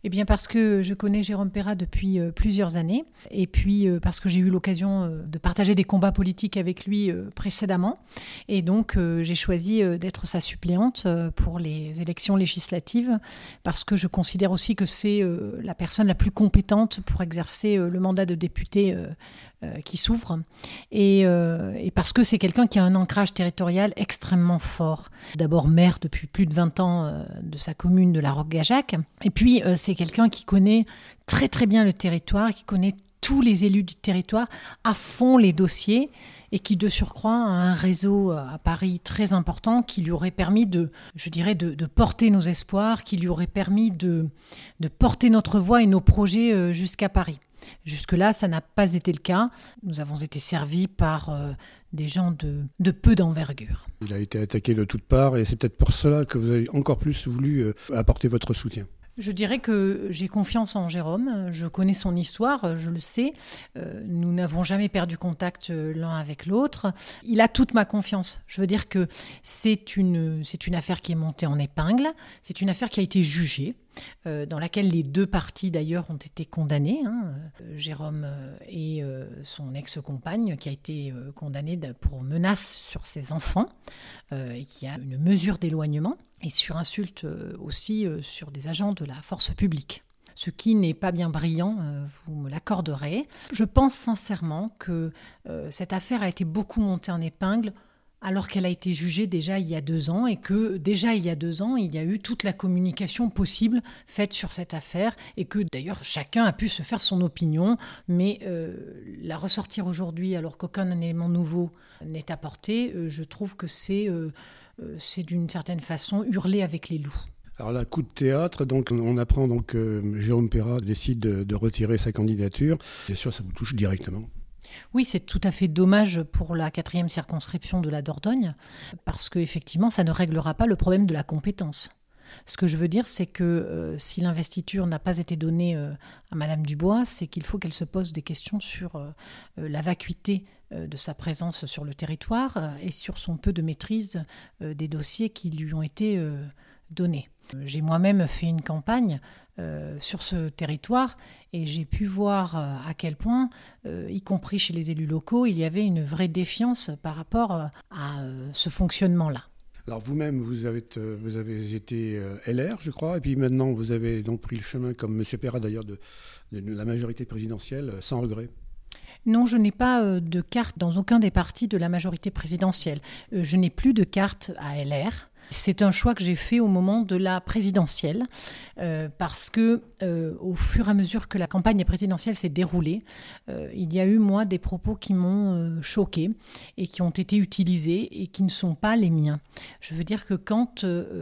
Eh bien parce que je connais Jérôme Perra depuis plusieurs années et puis parce que j'ai eu l'occasion de partager des combats politiques avec lui précédemment. Et donc j'ai choisi d'être sa suppléante pour les élections législatives parce que je considère aussi que c'est la personne la plus compétente pour exercer le mandat de député qui s'ouvre et parce que c'est quelqu'un qui a un ancrage territorial extrêmement fort. D'abord maire depuis plus de 20 ans de sa commune de La Roque-Gageac et puis c'est quelqu'un qui connaît très très bien le territoire, qui connaît tous les élus du territoire, à fond les dossiers et qui de surcroît a un réseau à Paris très important qui lui aurait permis de porter nos espoirs, qui lui aurait permis de porter notre voix et nos projets jusqu'à Paris. Jusque-là, ça n'a pas été le cas. Nous avons été servis par des gens de peu d'envergure. Il a été attaqué de toutes parts et c'est peut-être pour cela que vous avez encore plus voulu apporter votre soutien. Je dirais que j'ai confiance en Jérôme, je connais son histoire, je le sais. Nous n'avons jamais perdu contact l'un avec l'autre. Il a toute ma confiance. Je veux dire que c'est une affaire qui est montée en épingle, c'est une affaire qui a été jugée, dans laquelle les deux parties d'ailleurs ont été condamnées. Jérôme et son ex-compagne qui a été condamnée pour menace sur ses enfants et qui a une mesure d'éloignement et sur insulte aussi sur des agents de la force publique. Ce qui n'est pas bien brillant, vous me l'accorderez. Je pense sincèrement que cette affaire a été beaucoup montée en épingle alors qu'elle a été jugée déjà il y a 2 ans et que déjà il y a 2 ans, il y a eu toute la communication possible faite sur cette affaire et que d'ailleurs chacun a pu se faire son opinion, mais la ressortir aujourd'hui alors qu'aucun élément nouveau n'est apporté, je trouve que c'est d'une certaine façon hurler avec les loups. Alors là, coup de théâtre, donc on apprend donc que Jérôme Perra décide de retirer sa candidature. Bien sûr, ça vous touche directement. Oui, c'est tout à fait dommage pour la 4e circonscription de la Dordogne, parce qu'effectivement, ça ne réglera pas le problème de la compétence. Ce que je veux dire, c'est que si l'investiture n'a pas été donnée à Madame Dubois, c'est qu'il faut qu'elle se pose des questions sur la vacuité de sa présence sur le territoire et sur son peu de maîtrise des dossiers qui lui ont été donnés. J'ai moi-même fait une campagne sur ce territoire et j'ai pu voir à quel point, y compris chez les élus locaux, il y avait une vraie défiance par rapport à ce fonctionnement-là. Alors vous-même, vous avez été LR, je crois, et puis maintenant vous avez donc pris le chemin, comme M. Perra d'ailleurs, de la majorité présidentielle, sans regret. Non, je n'ai pas de carte dans aucun des partis de la majorité présidentielle. Je n'ai plus de carte à LR. C'est un choix que j'ai fait au moment de la présidentielle parce que au fur et à mesure que la campagne présidentielle s'est déroulée, il y a eu, moi, des propos qui m'ont choquée et qui ont été utilisés et qui ne sont pas les miens. Je veux dire que quand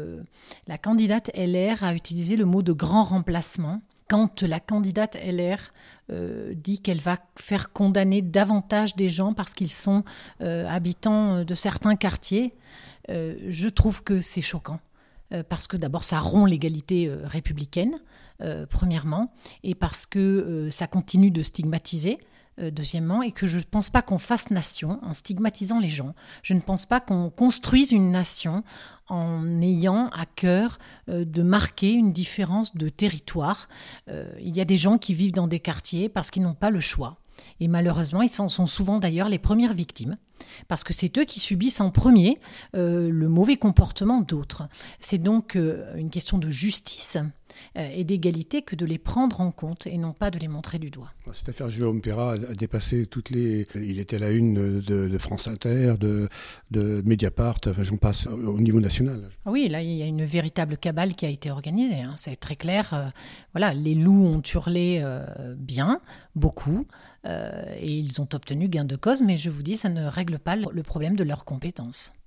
la candidate LR a utilisé le mot de grand remplacement, quand la candidate LR dit qu'elle va faire condamner davantage des gens parce qu'ils sont habitants de certains quartiers, je trouve que c'est choquant. Parce que d'abord, ça rompt l'égalité républicaine, premièrement, et parce que ça continue de stigmatiser, deuxièmement, et que je ne pense pas qu'on fasse nation en stigmatisant les gens. Je ne pense pas qu'on construise une nation en ayant à cœur de marquer une différence de territoire. Il y a des gens qui vivent dans des quartiers parce qu'ils n'ont pas le choix. Et malheureusement, ils en sont souvent d'ailleurs les premières victimes, parce que c'est eux qui subissent en premier le mauvais comportement d'autres. C'est donc une question de justice et d'égalité que de les prendre en compte et non pas de les montrer du doigt. Cette affaire Jérôme Perra a dépassé toutes les... Il était à la une de France Inter, de Mediapart, enfin j'en passe, au niveau national. Oui, là il y a une véritable cabale qui a été organisée, hein. C'est très clair. Voilà, les loups ont hurlé bien, beaucoup, et ils ont obtenu gain de cause, mais je vous dis, ça ne règle pas le problème de leurs compétences.